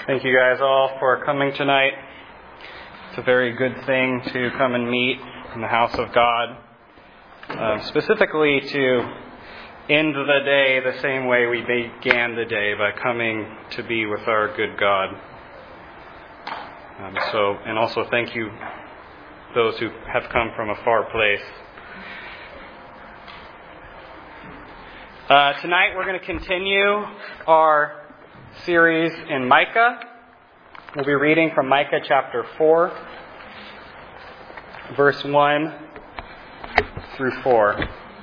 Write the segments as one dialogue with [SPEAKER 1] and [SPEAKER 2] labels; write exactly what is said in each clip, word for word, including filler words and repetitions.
[SPEAKER 1] Thank you guys all for coming tonight. It's a very good thing to come and meet in the house of God. Uh, specifically to end the day the same way we began the day, by coming to be with our good God. Um, so, and also thank you, those who have come from a far place. Uh, tonight we're going to continue our series in Micah. We'll be reading from Micah chapter four, verse one through four.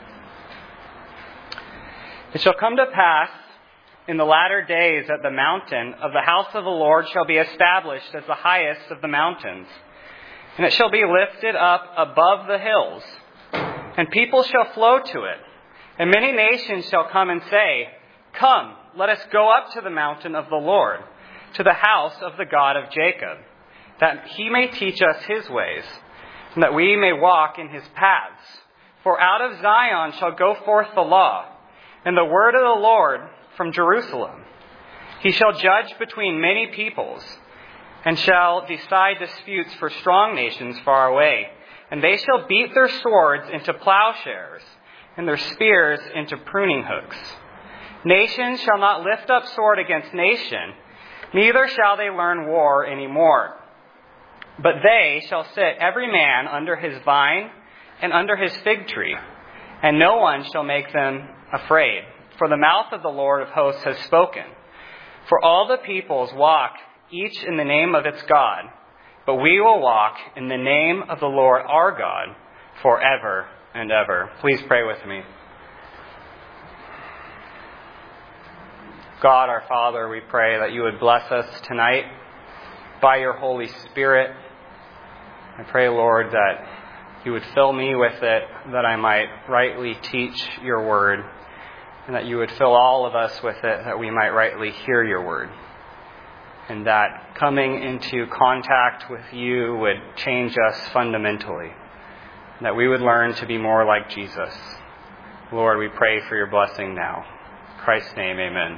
[SPEAKER 1] It shall come to pass in the latter days that the mountain of the house of the Lord shall be established as the highest of the mountains, and it shall be lifted up above the hills, and people shall flow to it. And many nations shall come and say, Come, let us go up to the mountain of the Lord, to the house of the God of Jacob, that he may teach us his ways, and that we may walk in his paths. For out of Zion shall go forth the law, and the word of the Lord from Jerusalem. He shall judge between many peoples, and shall decide disputes for strong nations far away. And they shall beat their swords into plowshares, and their spears into pruning hooks. Nation shall not lift up sword against nation, neither shall they learn war any more. But they shall sit every man under his vine and under his fig tree, and no one shall make them afraid. For the mouth of the Lord of hosts has spoken. For all the peoples walk, each in the name of its God, but we will walk in the name of the Lord our God forever and ever. Please pray with me. God, our Father, we pray that you would bless us tonight by your Holy Spirit. I pray, Lord, that you would fill me with it, that I might rightly teach your word, and that you would fill all of us with it, that we might rightly hear your word, and that coming into contact with you would change us fundamentally, and that we would learn to be more like Jesus. Lord, we pray for your blessing now. In Christ's name, amen.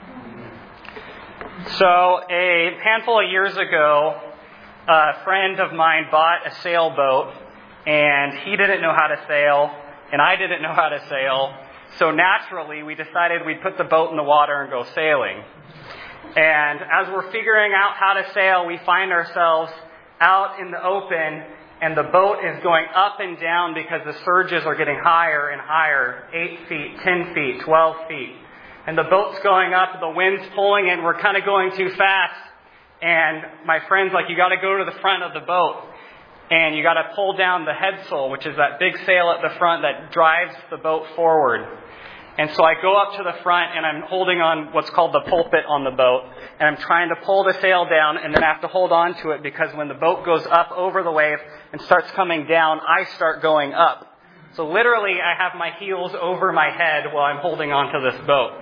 [SPEAKER 1] So a handful of years ago, a friend of mine bought a sailboat, and he didn't know how to sail, and I didn't know how to sail. So naturally, we decided we'd put the boat in the water and go sailing. And as we're figuring out how to sail, we find ourselves out in the open, and the boat is going up and down because the surges are getting higher and higher, eight feet, ten feet, twelve feet. And the boat's going up, the wind's pulling, and we're kind of going too fast. And my friend's like, you got to go to the front of the boat, and you got to pull down the headsail, which is that big sail at the front that drives the boat forward. And so I go up to the front, and I'm holding on what's called the pulpit on the boat, and I'm trying to pull the sail down, and then I have to hold on to it, because when the boat goes up over the wave and starts coming down, I start going up. So literally, I have my heels over my head while I'm holding on to this boat.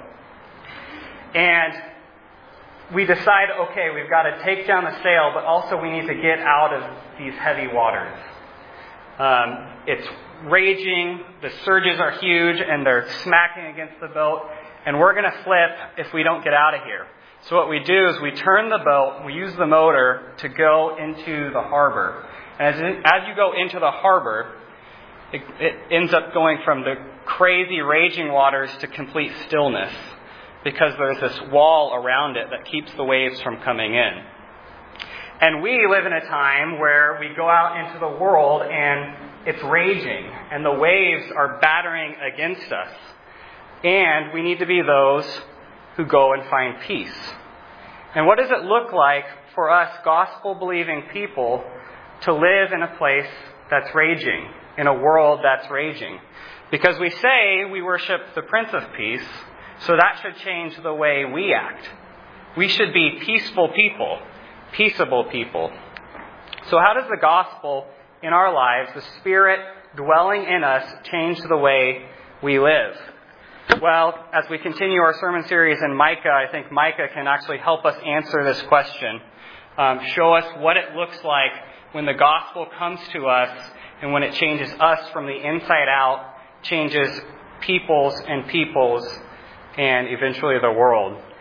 [SPEAKER 1] And we decide, okay, we've got to take down the sail, but also we need to get out of these heavy waters. Um, it's raging, the surges are huge, and they're smacking against the boat, and we're going to flip if we don't get out of here. So what we do is we turn the boat, we use the motor to go into the harbor. And as, in, as you go into the harbor, it, it ends up going from the crazy raging waters to complete stillness, because there's this wall around it that keeps the waves from coming in. And we live in a time where we go out into the world and it's raging and the waves are battering against us. And we need to be those who go and find peace. And what does it look like for us gospel-believing people to live in a place that's raging, in a world that's raging? Because we say we worship the Prince of Peace, so that should change the way we act. We should be peaceful people, peaceable people. So how does the gospel in our lives, the Spirit dwelling in us, change the way we live? Well, as we continue our sermon series in Micah, I think Micah can actually help us answer this question. Um, show us what it looks like when the gospel comes to us and when it changes us from the inside out, changes peoples and peoples, and eventually the world.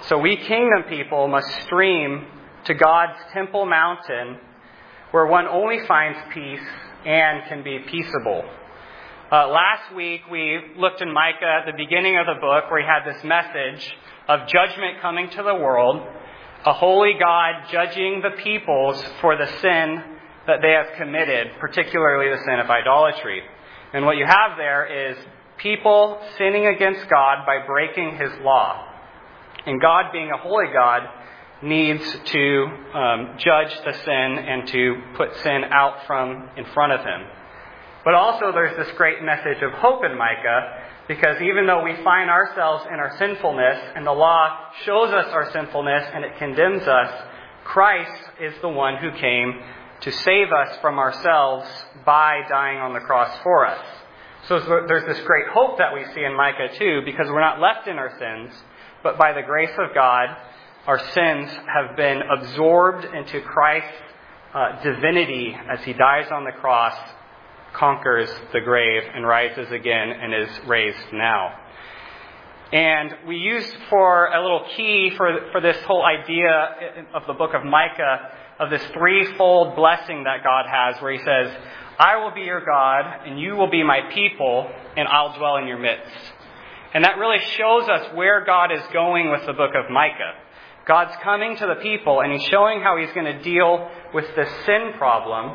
[SPEAKER 1] So we kingdom people must stream to God's temple mountain, where one only finds peace and can be peaceable. Uh, last week we looked in Micah at the beginning of the book, where he had this message of judgment coming to the world, a holy God judging the peoples for the sin that they have committed, particularly the sin of idolatry. And what you have there is people sinning against God by breaking His law. And God, being a holy God, needs to um, judge the sin and to put sin out from in front of Him. But also there's this great message of hope in Micah, because even though we find ourselves in our sinfulness, and the law shows us our sinfulness and it condemns us, Christ is the one who came to save us from ourselves by dying on the cross for us. So there's this great hope that we see in Micah too, because we're not left in our sins, but by the grace of God, our sins have been absorbed into Christ's uh, divinity as He dies on the cross, conquers the grave, and rises again and is raised now. And we used for a little key for, for this whole idea of the book of Micah, of this threefold blessing that God has, where He says, I will be your God, and you will be my people, and I'll dwell in your midst. And that really shows us where God is going with the book of Micah. God's coming to the people, and He's showing how He's going to deal with the sin problem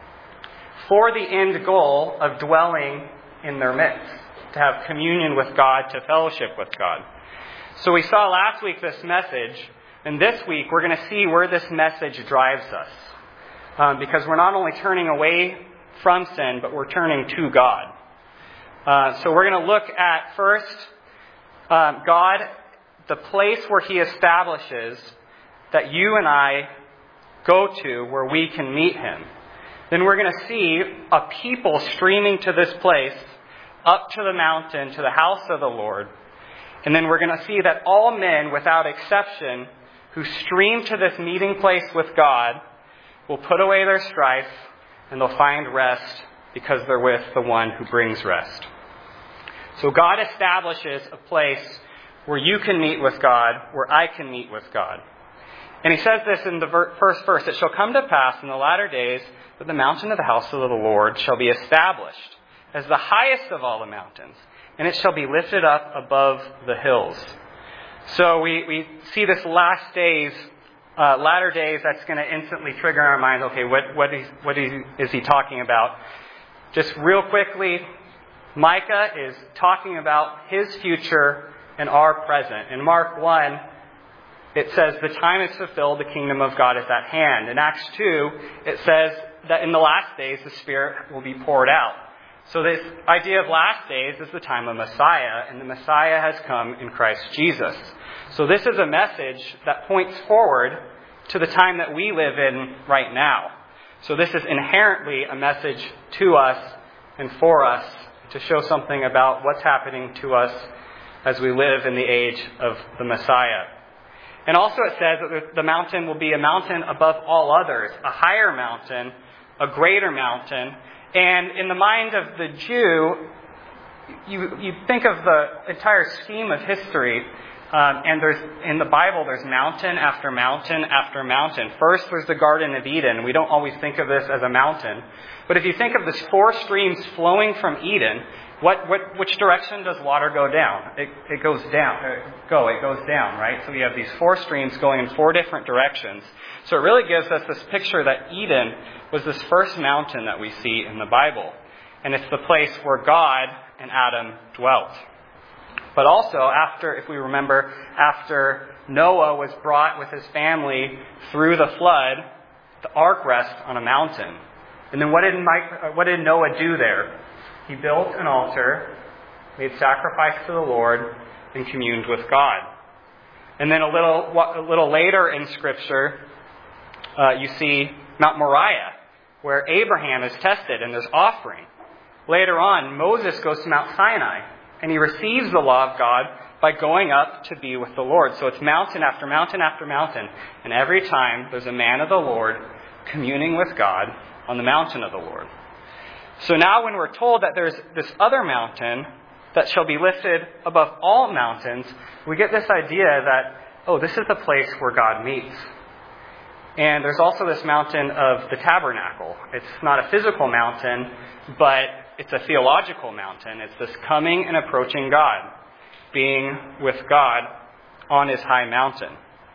[SPEAKER 1] for the end goal of dwelling in their midst, to have communion with God, to fellowship with God. So we saw last week this message, and this week we're going to see where this message drives us. Um, because we're not only turning away from sin, but we're turning to God. Uh, so we're going to look at first um, God, the place where He establishes that you and I go to where we can meet Him. Then we're going to see a people streaming to this place, up to the mountain, to the house of the Lord. And then we're going to see that all men, without exception, who stream to this meeting place with God, will put away their strife, and they'll find rest because they're with the one who brings rest. So God establishes a place where you can meet with God, where I can meet with God. And He says this in the first verse, it shall come to pass in the latter days that the mountain of the house of the Lord shall be established as the highest of all the mountains, and it shall be lifted up above the hills. So we, we see this last days, uh, latter days, that's going to instantly trigger in our minds, okay, what, what, is, what is, is he talking about? Just real quickly, Micah is talking about his future and our present. In Mark one, it says, the time is fulfilled, the kingdom of God is at hand. In Acts two, it says that in the last days, the Spirit will be poured out. So this idea of last days is the time of Messiah, and the Messiah has come in Christ Jesus. So this is a message that points forward to the time that we live in right now. So this is inherently a message to us and for us to show something about what's happening to us as we live in the age of the Messiah. And also it says that the mountain will be a mountain above all others, a higher mountain, a greater mountain. And in the mind of the Jew, you you think of the entire scheme of history, um, and there's in the Bible there's mountain after mountain after mountain. First, there's the Garden of Eden. We don't always think of this as a mountain, but if you think of the four streams flowing from Eden, what what which direction does water go down? It it goes down. Uh, go. It goes down, right? So we have these four streams going in four different directions. So it really gives us this picture that Eden was this first mountain that we see in the Bible. And it's the place where God and Adam dwelt. But also, after, if we remember, after Noah was brought with his family through the flood, the ark rests on a mountain. And then what did Mike, what did Noah do there? He built an altar, made sacrifice to the Lord, and communed with God. And then a little, a little later in Scripture, uh, you see Mount Moriah, where Abraham is tested and there's offering. Later on, Moses goes to Mount Sinai, and he receives the law of God by going up to be with the Lord. So it's mountain after mountain after mountain. And every time there's a man of the Lord communing with God on the mountain of the Lord. So now when we're told that there's this other mountain that shall be lifted above all mountains, we get this idea that oh, this is the place where God meets. And there's also this mountain of the tabernacle. It's not a physical mountain, but it's a theological mountain. It's this coming and approaching God, being with God on his high mountain.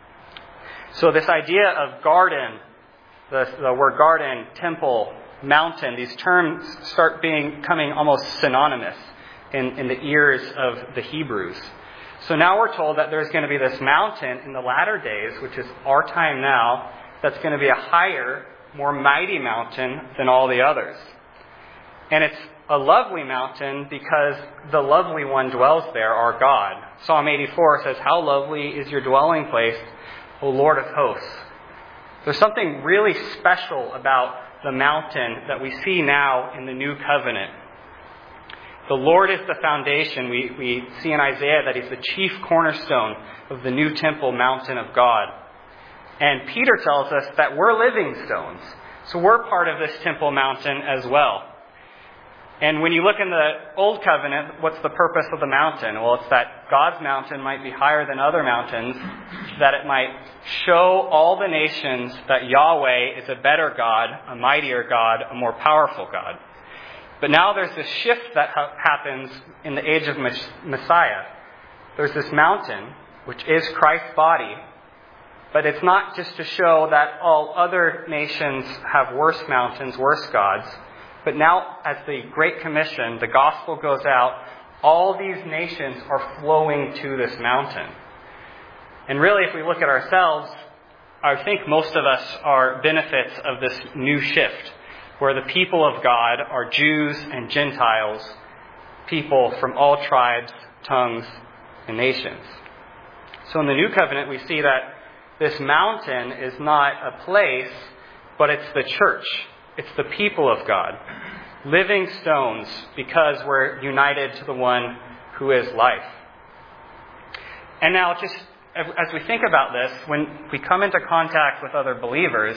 [SPEAKER 1] So this idea of garden, the, the word garden, temple, mountain, these terms start being coming almost synonymous in, in the ears of the Hebrews. So now we're told that there's going to be this mountain in the latter days, which is our time now, that's going to be a higher, more mighty mountain than all the others. And it's a lovely mountain because the lovely one dwells there, our God. Psalm eighty-four says, "How lovely is your dwelling place, O Lord of hosts." There's something really special about the mountain that we see now in the new covenant. The Lord is the foundation. We, we see in Isaiah that he's the chief cornerstone of the new temple mountain of God. And Peter tells us that we're living stones. So we're part of this temple mountain as well. And when you look in the Old Covenant, what's the purpose of the mountain? Well, it's that God's mountain might be higher than other mountains, that it might show all the nations that Yahweh is a better God, a mightier God, a more powerful God. But now there's this shift that ha- happens in the age of Messiah. There's this mountain, which is Christ's body, but it's not just to show that all other nations have worse mountains, worse gods. But now, as the Great Commission, the gospel goes out, all these nations are flowing to this mountain. And really, if we look at ourselves, I think most of us are benefits of this new shift, where the people of God are Jews and Gentiles, people from all tribes, tongues, and nations. So in the New Covenant, we see that this mountain is not a place, but it's the church. It's the people of God. Living stones because we're united to the one who is life. And now just as we think about this, when we come into contact with other believers,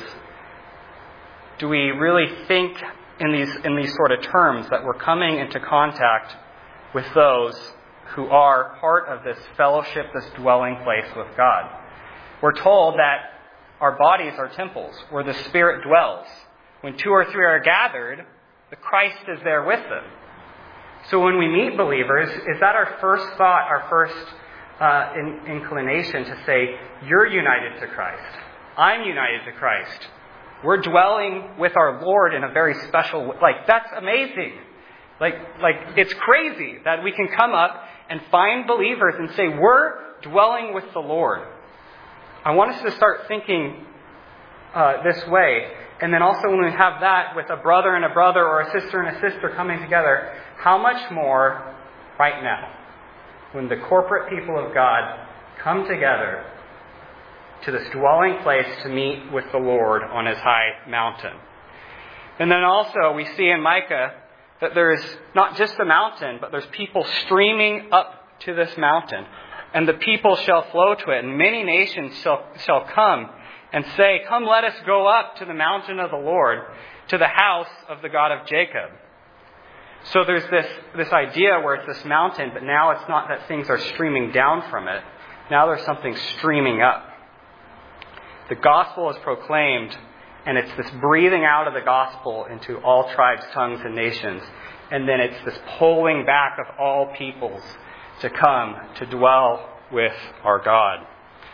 [SPEAKER 1] do we really think in these in these sort of terms that we're coming into contact with those who are part of this fellowship, this dwelling place with God? We're told that our bodies are temples where the Spirit dwells. When two or three are gathered, the Christ is there with them. So when we meet believers, is that our first thought, our first uh, in, inclination to say, you're united to Christ. I'm united to Christ. We're dwelling with our Lord in a very special way. Like, that's amazing. Like, like it's crazy that we can come up and find believers and say, we're dwelling with the Lord. I want us to start thinking uh, this way. And then also when we have that with a brother and a brother or a sister and a sister coming together, how much more right now when the corporate people of God come together to this dwelling place to meet with the Lord on his high mountain. And then also we see in Micah that there is not just the mountain, but there's people streaming up to this mountain. And the people shall flow to it, and many nations shall, shall come and say, come, let us go up to the mountain of the Lord, to the house of the God of Jacob. So there's this, this idea where it's this mountain, but now it's not that things are streaming down from it. Now there's something streaming up. The gospel is proclaimed, and it's this breathing out of the gospel into all tribes, tongues, and nations. And then it's this pulling back of all peoples to come to dwell with our God.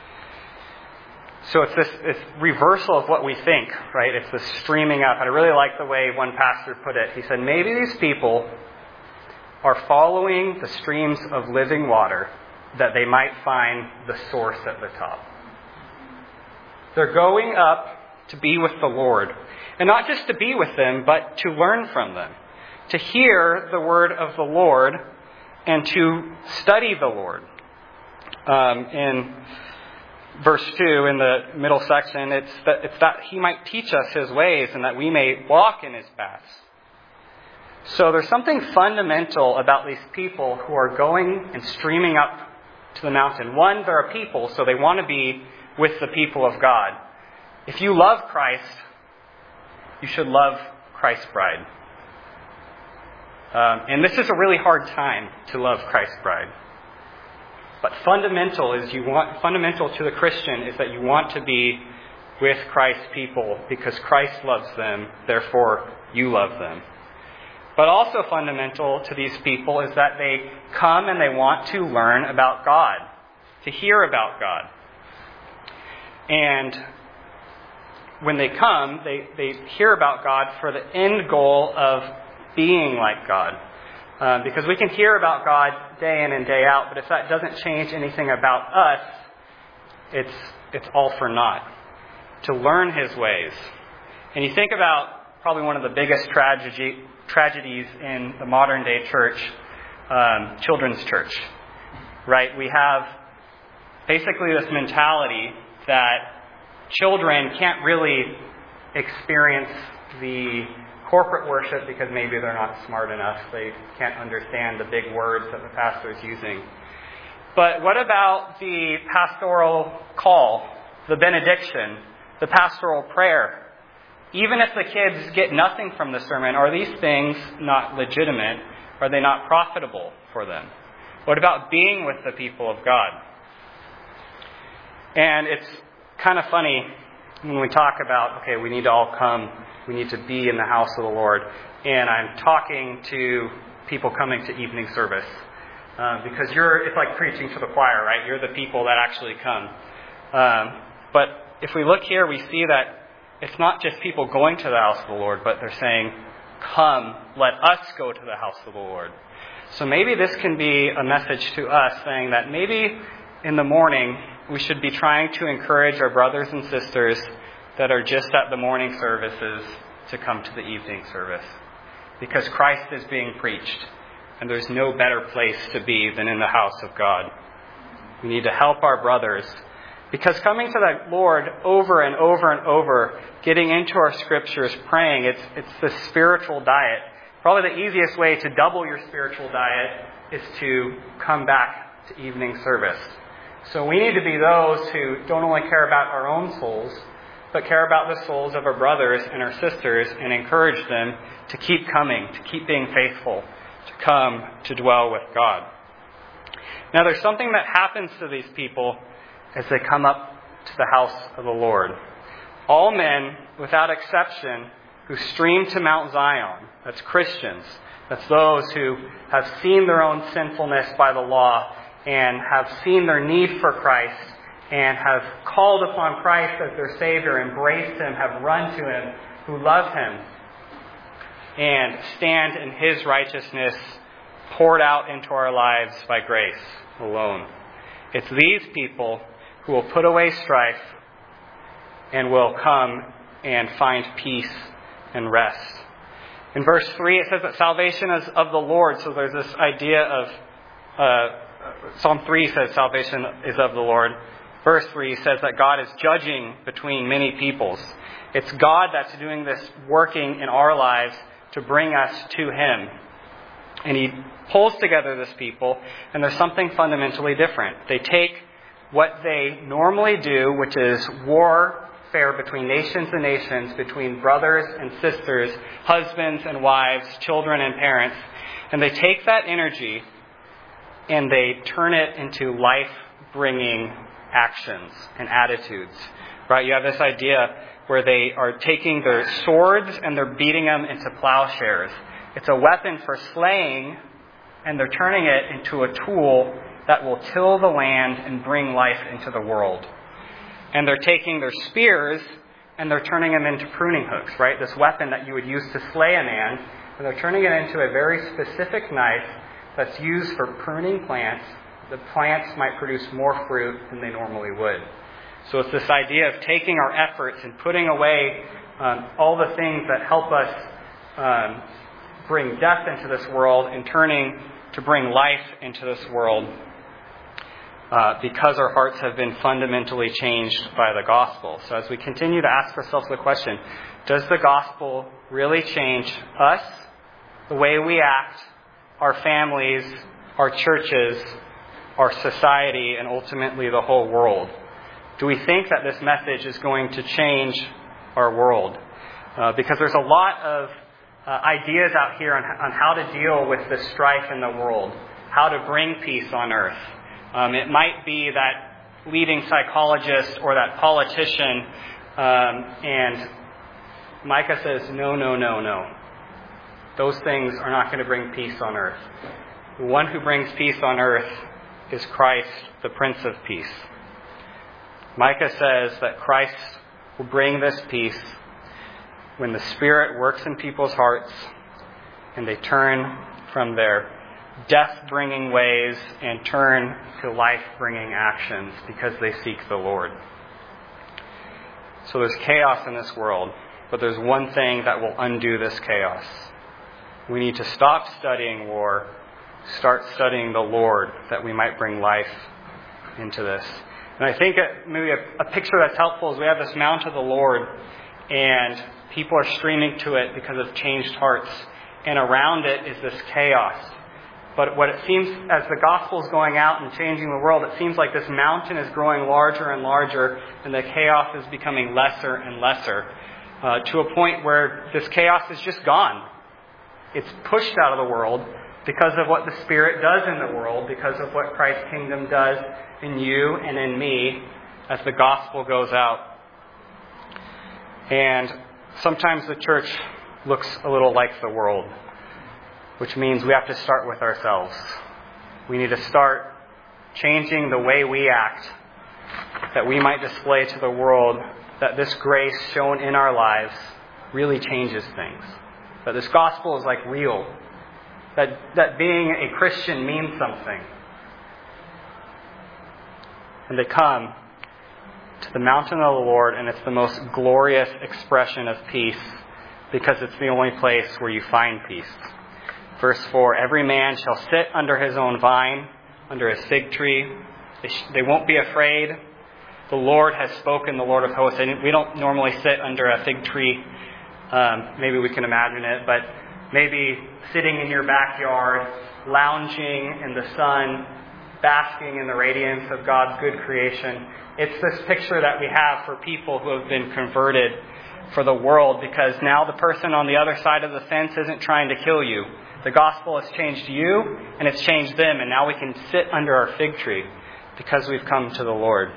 [SPEAKER 1] So it's this, this reversal of what we think, right? It's this streaming up. And I really like the way one pastor put it. He said, maybe these people are following the streams of living water that they might find the source at the top. They're going up to be with the Lord. And not just to be with them, but to learn from them. To hear the word of the Lord and to study the Lord. Um, in verse two, in the middle section, it's that, it's that he might teach us his ways and that we may walk in his paths. So there's something fundamental about these people who are going and streaming up to the mountain. One, they're a people, so they want to be with the people of God. If you love Christ, you should love Christ's bride. Um, and this is a really hard time to love Christ's bride. But fundamental is you want fundamental to the Christian is that you want to be with Christ's people because Christ loves them, therefore you love them. But also fundamental to these people is that they come and they want to learn about God, to hear about God. And when they come, they, they hear about God for the end goal of being like God. Um, because we can hear about God day in and day out, but if that doesn't change anything about us, it's it's all for naught. To learn His ways. And you think about probably one of the biggest tragedy, tragedies in the modern day church, um, children's church. Right? We have basically this mentality that children can't really experience the corporate worship because maybe they're not smart enough. They can't understand the big words that the pastor is using. But what about the pastoral call, the benediction, the pastoral prayer? Even if the kids get nothing from the sermon, are these things not legitimate? Are they not profitable for them? What about being with the people of God? And it's kind of funny when we talk about, okay, we need to all come, we need to be in the house of the Lord. And I'm talking to people coming to evening service. Um, because you're, it's like preaching to the choir, right? You're the people that actually come. Um, but if we look here, we see that it's not just people going to the house of the Lord, but they're saying, come, let us go to the house of the Lord. So maybe this can be a message to us saying that maybe in the morning we should be trying to encourage our brothers and sisters that are just at the morning services to come to the evening service. Because Christ is being preached, and there's no better place to be than in the house of God. We need to help our brothers. Because coming to the Lord over and over and over, getting into our scriptures, praying, it's it's the spiritual diet. Probably the easiest way to double your spiritual diet is to come back to evening service. So we need to be those who don't only care about our own souls, but care about the souls of our brothers and our sisters and encourage them to keep coming, to keep being faithful, to come to dwell with God. Now there's something that happens to these people as they come up to the house of the Lord. All men, without exception, who stream to Mount Zion, that's Christians, that's those who have seen their own sinfulness by the law and have seen their need for Christ and have called upon Christ as their Savior, embraced Him, have run to Him, who love Him, and stand in His righteousness poured out into our lives by grace alone. It's these people who will put away strife and will come and find peace and rest. In verse three, it says that salvation is of the Lord. So there's this idea of, uh, Psalm three says salvation is of the Lord. Verse three says that God is judging between many peoples. It's God that's doing this working in our lives to bring us to Him. And He pulls together this people, and there's something fundamentally different. They take what they normally do, which is warfare between nations and nations, between brothers and sisters, husbands and wives, children and parents, and they take that energy and they turn it into life-bringing actions and attitudes. Right? You have this idea where they are taking their swords and they're beating them into plowshares. It's a weapon for slaying, and they're turning it into a tool that will till the land and bring life into the world. And they're taking their spears and they're turning them into pruning hooks, right? This weapon that you would use to slay a man, and they're turning it into a very specific knife that's used for pruning plants. The plants might produce more fruit than they normally would. So it's this idea of taking our efforts and putting away um, all the things that help us um, bring death into this world and turning to bring life into this world uh, because our hearts have been fundamentally changed by the gospel. So as we continue to ask ourselves the question, does the gospel really change us, the way we act, our families, our churches, our society, and ultimately the whole world? Do we think that this message is going to change our world? Uh, because there's a lot of uh, ideas out here on, on how to deal with the strife in the world, how to bring peace on earth. Um, it might be that leading psychologist or that politician, um, and Micah says, no, no, no, no. Those things are not going to bring peace on earth. The one who brings peace on earth is Christ, the Prince of Peace. Micah says that Christ will bring this peace when the Spirit works in people's hearts and they turn from their death-bringing ways and turn to life-bringing actions because they seek the Lord. So there's chaos in this world, but there's one thing that will undo this chaos. We need to stop studying war, start studying the Lord, that we might bring life into this. And I think maybe a, a picture that's helpful is we have this Mount of the Lord, and people are streaming to it because of changed hearts. And around it is this chaos. But what it seems, as the gospel is going out and changing the world, it seems like this mountain is growing larger and larger, and the chaos is becoming lesser and lesser, uh, to a point where this chaos is just gone. It's pushed out of the world because of what the Spirit does in the world, because of what Christ's kingdom does in you and in me as the gospel goes out. And sometimes the church looks a little like the world, which means we have to start with ourselves. We need to start changing the way we act, that we might display to the world that this grace shown in our lives really changes things. That this gospel is like real. That, that being a Christian means something. And they come to the mountain of the Lord, and it's the most glorious expression of peace because it's the only place where you find peace. Verse four, every man shall sit under his own vine, under his fig tree. They, sh- they won't be afraid. The Lord has spoken, the Lord of hosts. And we don't normally sit under a fig tree. Um, maybe we can imagine it, but maybe sitting in your backyard, lounging in the sun, basking in the radiance of God's good creation. It's this picture that we have for people who have been converted for the world, because now the person on the other side of the fence isn't trying to kill you. The gospel has changed you, and it's changed them, and now we can sit under our fig tree because we've come to the Lord.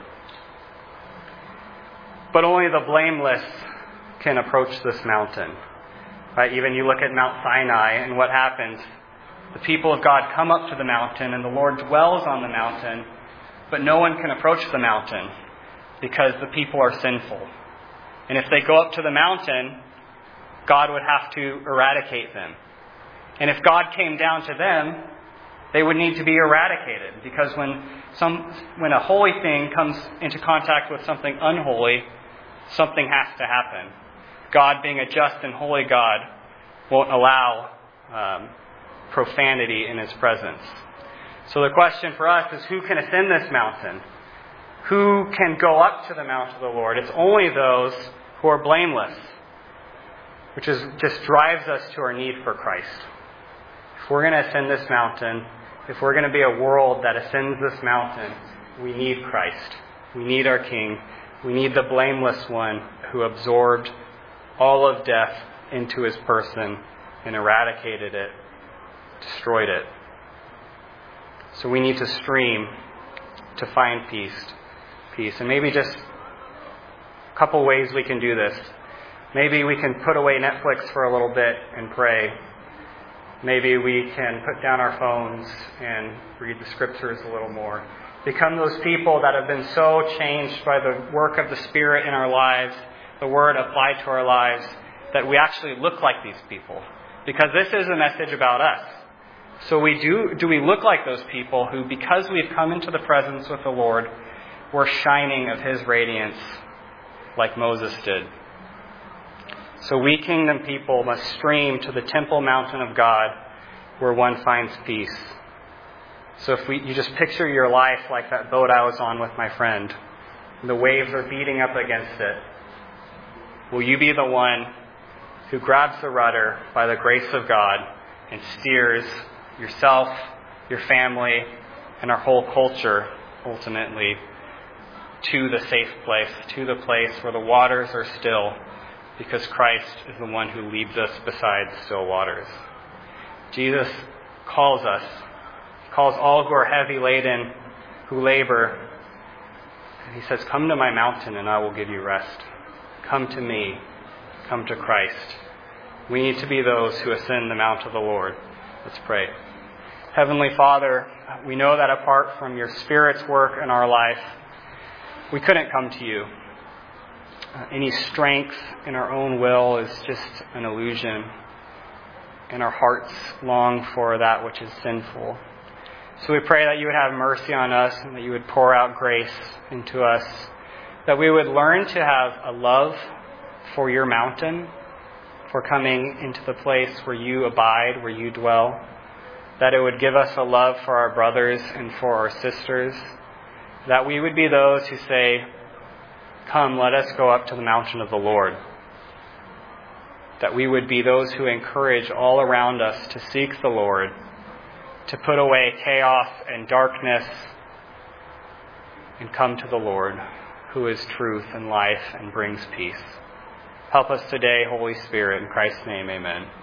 [SPEAKER 1] But only the blameless can approach this mountain. Right? Even you look at Mount Sinai and what happens. The people of God come up to the mountain and the Lord dwells on the mountain, but no one can approach the mountain because the people are sinful. And if they go up to the mountain, God would have to eradicate them. And if God came down to them, they would need to be eradicated, because when some when a holy thing comes into contact with something unholy, something has to happen. God, being a just and holy God, won't allow um, profanity in His presence. So the question for us is, who can ascend this mountain? Who can go up to the mount of the Lord? It's only those who are blameless, which is just drives us to our need for Christ. If we're going to ascend this mountain, if we're going to be a world that ascends this mountain, we need Christ. We need our King. We need the blameless one who absorbed all of death into His person and eradicated it, destroyed it. So we need to stream to find peace. Peace. And maybe just a couple ways we can do this. Maybe we can put away Netflix for a little bit and pray. Maybe we can put down our phones and read the Scriptures a little more. Become those people that have been so changed by the work of the Spirit in our lives, the Word applied to our lives, that we actually look like these people. Because this is a message about us. So we do, do we look like those people who, because we've come into the presence with the Lord, we're shining of His radiance like Moses did. So we kingdom people must stream to the temple mountain of God where one finds peace. So if we, you just picture your life like that boat I was on with my friend. The waves are beating up against it. Will you be the one who grabs the rudder by the grace of God and steers yourself, your family, and our whole culture ultimately to the safe place, to the place where the waters are still, because Christ is the one who leads us beside still waters. Jesus calls us, calls all who are heavy laden, who labor. And he says, come to my mountain and I will give you rest. Come to me. Come to Christ. We need to be those who ascend the mount of the Lord. Let's pray. Heavenly Father, we know that apart from your Spirit's work in our life, we couldn't come to you. Uh, any strength in our own will is just an illusion, and our hearts long for that which is sinful. So we pray that you would have mercy on us and that you would pour out grace into us, that we would learn to have a love for your mountain, for coming into the place where you abide, where you dwell, that it would give us a love for our brothers and for our sisters, that we would be those who say, come, let us go up to the mountain of the Lord. That we would be those who encourage all around us to seek the Lord, to put away chaos and darkness, and come to the Lord, who is truth and life and brings peace. Help us today, Holy Spirit. In Christ's name, amen.